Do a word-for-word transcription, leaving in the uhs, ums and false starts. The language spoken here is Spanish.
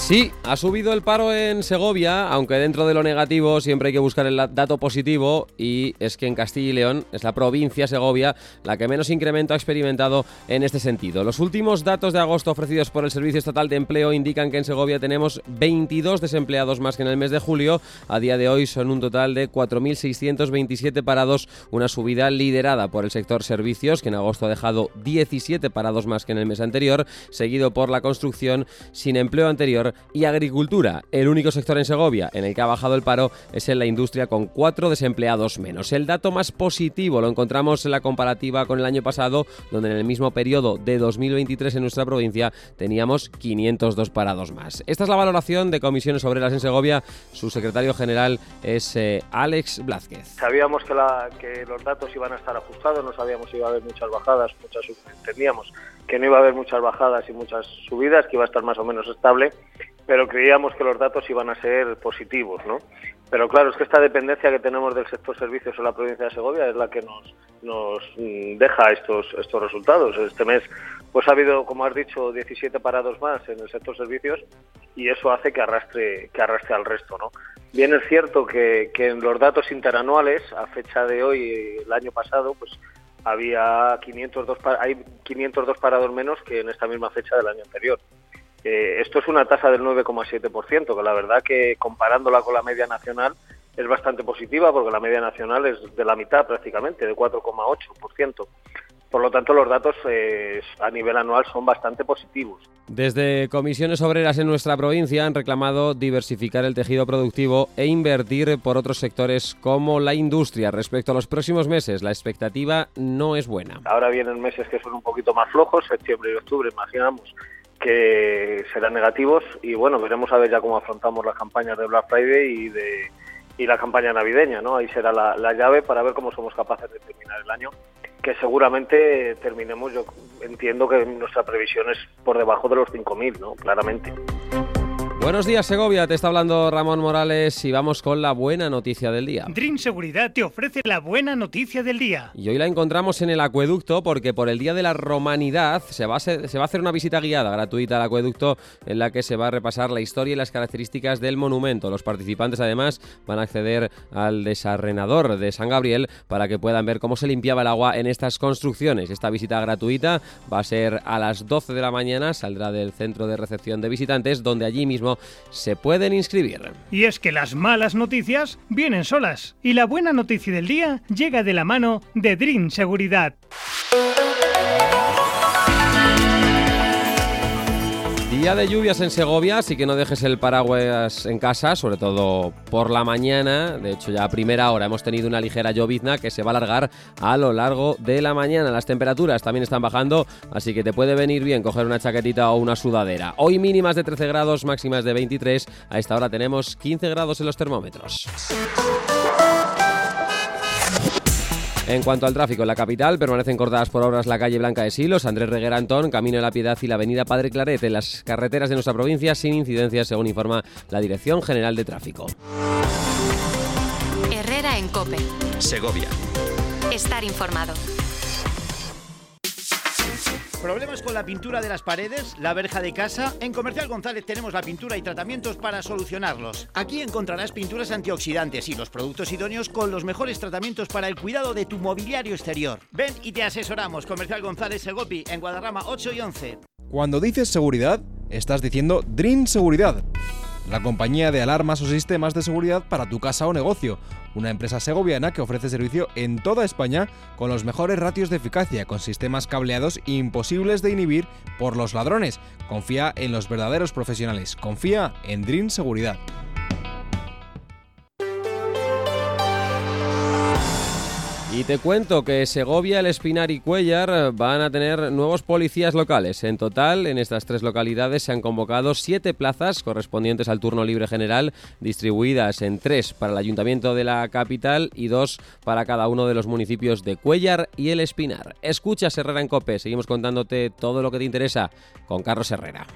Sí, ha subido el paro en Segovia, aunque dentro de lo negativo siempre hay que buscar el dato positivo, y es que en Castilla y León es la provincia Segovia la que menos incremento ha experimentado en este sentido. Los últimos datos de agosto ofrecidos por el Servicio Estatal de Empleo indican que en Segovia tenemos veintidós desempleados más que en el mes de julio. A día de hoy son un total de cuatro mil seiscientos veintisiete parados, una subida liderada por el sector servicios, que en agosto ha dejado diecisiete parados más que en el mes anterior, seguido por la construcción, sin empleo anterior, y agricultura. El único sector en Segovia en el que ha bajado el paro es en la industria, con cuatro desempleados menos. El dato más positivo lo encontramos en la comparativa con el año pasado, donde en el mismo periodo de dos mil veintitrés en nuestra provincia teníamos quinientos dos parados más. Esta es la valoración de Comisiones Obreras en Segovia. Su secretario general es eh, Alex Blázquez. Sabíamos que, la, que los datos iban a estar ajustados, no sabíamos si iba a haber muchas bajadas, muchas entendíamos que no iba a haber muchas bajadas y muchas subidas, que iba a estar más o menos estable, pero creíamos que los datos iban a ser positivos, ¿no? Pero claro, es que esta dependencia que tenemos del sector servicios en la provincia de Segovia es la que nos nos deja estos estos resultados. Este mes pues ha habido, como has dicho, diecisiete parados más en el sector servicios, y eso hace que arrastre que arrastre al resto, ¿no? Bien es cierto que, que en los datos interanuales, a fecha de hoy, el año pasado, pues había quinientos dos, hay quinientos dos parados menos que en esta misma fecha del año anterior. Eh, esto es una tasa del nueve coma siete por ciento, que la verdad que comparándola con la media nacional es bastante positiva, porque la media nacional es de la mitad prácticamente, de cuatro coma ocho por ciento. Por lo tanto, los datos eh, a nivel anual son bastante positivos. Desde Comisiones Obreras en nuestra provincia han reclamado diversificar el tejido productivo e invertir por otros sectores como la industria. Respecto a los próximos meses, la expectativa no es buena. Ahora vienen meses que son un poquito más flojos, septiembre y octubre, imaginamos que serán negativos, y bueno, veremos a ver ya cómo afrontamos las campañas de Black Friday y de y la campaña navideña, ¿no? Ahí será la, la llave para ver cómo somos capaces de terminar el año, que seguramente terminemos, yo entiendo que nuestra previsión es por debajo de los cinco mil, ¿no? Claramente. Buenos días, Segovia, te está hablando Ramón Morales y vamos con la buena noticia del día. Dream Seguridad te ofrece la buena noticia del día. Y hoy la encontramos en el acueducto, porque por el Día de la Romanidad se va a, ser, se va a hacer una visita guiada gratuita al acueducto, en la que se va a repasar la historia y las características del monumento. Los participantes además van a acceder al desarrenador de San Gabriel para que puedan ver cómo se limpiaba el agua en estas construcciones. Esta visita gratuita va a ser a las doce de la mañana, saldrá del centro de recepción de visitantes, donde allí mismo se pueden inscribir. Y es que las malas noticias vienen solas, y la buena noticia del día llega de la mano de Dream Seguridad. Día de lluvias en Segovia, así que no dejes el paraguas en casa, sobre todo por la mañana. De hecho, ya a primera hora hemos tenido una ligera llovizna que se va a alargar a lo largo de la mañana. Las temperaturas también están bajando, así que te puede venir bien coger una chaquetita o una sudadera. Hoy mínimas de trece grados, máximas de veintitrés. A esta hora tenemos quince grados en los termómetros. En cuanto al tráfico en la capital, permanecen cortadas por obras la calle Blanca de Silos, Andrés Reguera Antón, Camino de la Piedad y la avenida Padre Claret. En las carreteras de nuestra provincia sin incidencias, según informa la Dirección General de Tráfico. Herrera en COPE. Segovia. Estar informado. ¿Problemas con la pintura de las paredes, la verja de casa? En Comercial González tenemos la pintura y tratamientos para solucionarlos. Aquí encontrarás pinturas antioxidantes y los productos idóneos con los mejores tratamientos para el cuidado de tu mobiliario exterior. Ven y te asesoramos. Comercial González Segopi, en Guadarrama ocho y once. Cuando dices seguridad, estás diciendo Dream Seguridad, la compañía de alarmas o sistemas de seguridad para tu casa o negocio. Una empresa segoviana que ofrece servicio en toda España con los mejores ratios de eficacia, con sistemas cableados imposibles de inhibir por los ladrones. Confía en los verdaderos profesionales. Confía en Dream Seguridad. Y te cuento que Segovia, El Espinar y Cuéllar van a tener nuevos policías locales. En total, en estas tres localidades se han convocado siete plazas correspondientes al turno libre general, distribuidas en tres para el Ayuntamiento de la capital y dos para cada uno de los municipios de Cuéllar y El Espinar. Escucha Herrera en COPE, seguimos contándote todo lo que te interesa con Carlos Herrera.